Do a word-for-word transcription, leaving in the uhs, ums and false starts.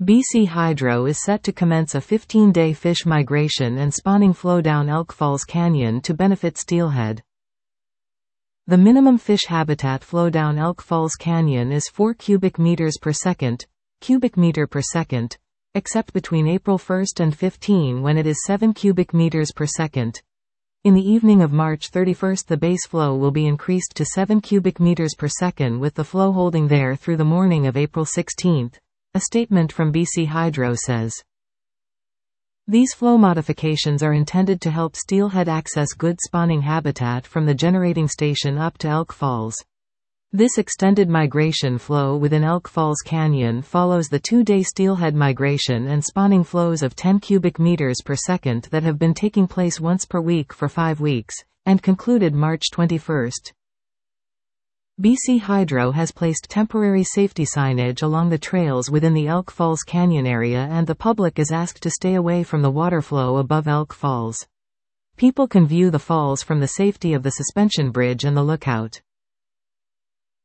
B C Hydro is set to commence a fifteen-day fish migration and spawning flow down Elk Falls Canyon to benefit steelhead. The minimum fish habitat flow down Elk Falls Canyon is four cubic meters per second, cubic meter per second, except between April first and fifteenth when it is seven cubic meters per second. In the evening of March thirty-first the base flow will be increased to seven cubic meters per second with the flow holding there through the morning of April sixteenth, a statement from B C Hydro says. These flow modifications are intended to help steelhead access good spawning habitat from the generating station up to Elk Falls. This extended migration flow within Elk Falls Canyon follows the two-day steelhead migration and spawning flows of ten cubic meters per second that have been taking place once per week for five weeks, and concluded March twenty-first. B C Hydro has placed temporary safety signage along the trails within the Elk Falls Canyon area and the public is asked to stay away from the water flow above Elk Falls. People can view the falls from the safety of the suspension bridge and the lookout.